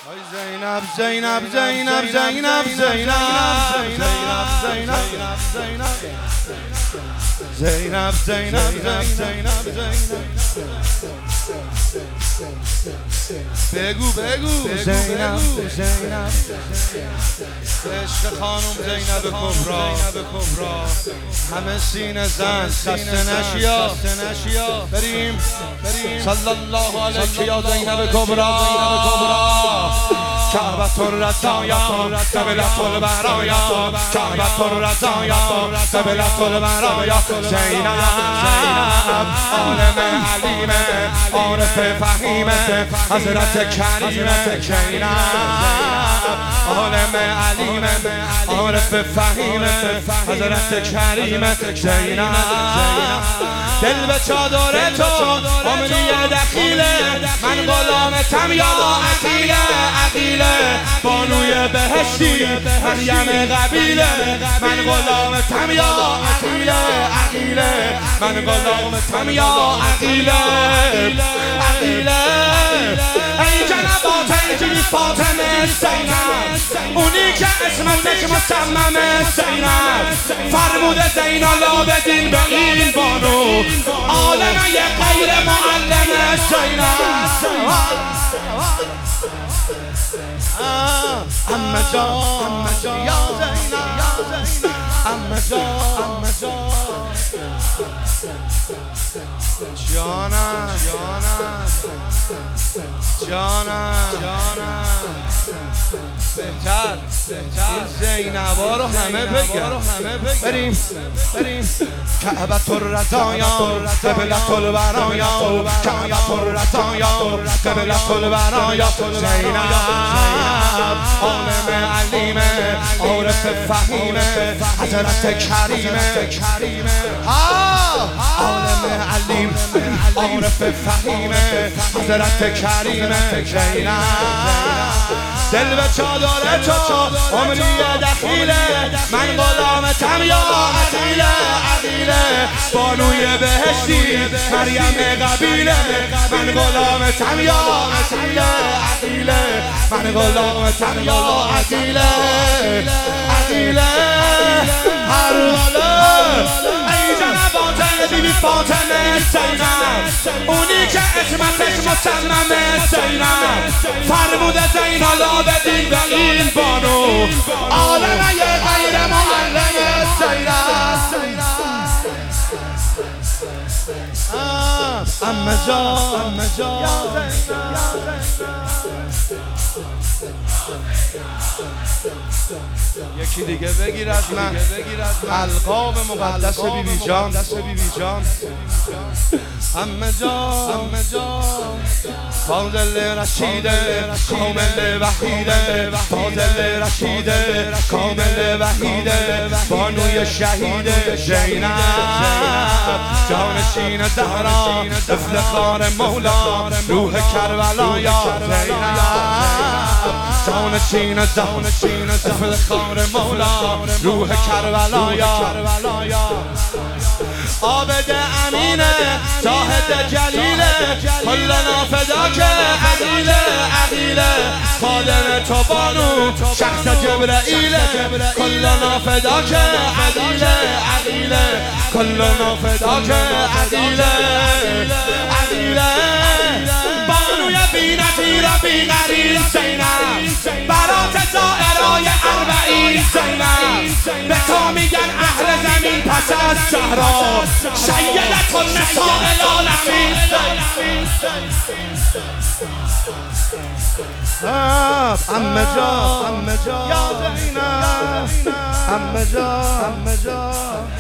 زینب زینب زینب زینب زینب زینب زینب بگو زینب عشق خانم زینب کبرا همه سینه زن خسته نشیا بریم صلی الله علیک یا زینب کبرا کعبة الرزایا قبلة البرایا کعبة الرزایا قبلة البرایا زینب عالم علیم عارف فهیم حضرت کریم زینب عالم علیم عارف فهیم حضرت کریم زینب دل به چادر تو امری دخیله من غلامتم یا عقیله بانوی بهشتی مریم قبیله من غلامتم یا عقیله من غلامتم یا عقیله ای جنبات ای فاطمه زینب اونی که اسمش مصممه زینب فرموده زین العابدین به این بانو عالمه غیر معلمه زینب عمه جان یا زینب عمه جان جانم بهتر این زینبا رو همه بگم بریم کعبة الرزایا قبلة البرایا کعبة الرزایا قبلة البرایا زینب عالم علیم عارف فهیم حضرت کریم عالم علیم عارف فهیم حضرت کریم زینب دل به چادر تو عمری دخیله من غلامتم یا عقیله بانوی بهشتی مریم قبیله من غلامتم یا عقیله من غلامتم یا عقیله هر غله ای جنبات بیبی فاطمه زینب اونی که اسمش مصممه زینب فرموده زین العابدین به این بانو عالمه غیر معلمه زینب عمه جان یکی دیگه بگیر از من القاب مقدس بیبی جان عمه جان فاضل رشیده کامل وحیده فاضل رشیده کامل وحیده بانوی شهیده زینب جانشین زهرا افتخار مولا روح کربلا یا زینب جانشین افتخار مولا روح کربلا یا عابد امینه زاهد جلیله کلنا فداک عقیله خادم تو بانو شخص جبرائیله کلنا فداک عقیله کلنا فداک عقیله بانوی بی نظیر و بی غریب زینب برات زائرای اربعین زینب به تو میگن اهل زمین پس از زهرا سیدت النساء العالمین عمه جان یا زینب عمه جان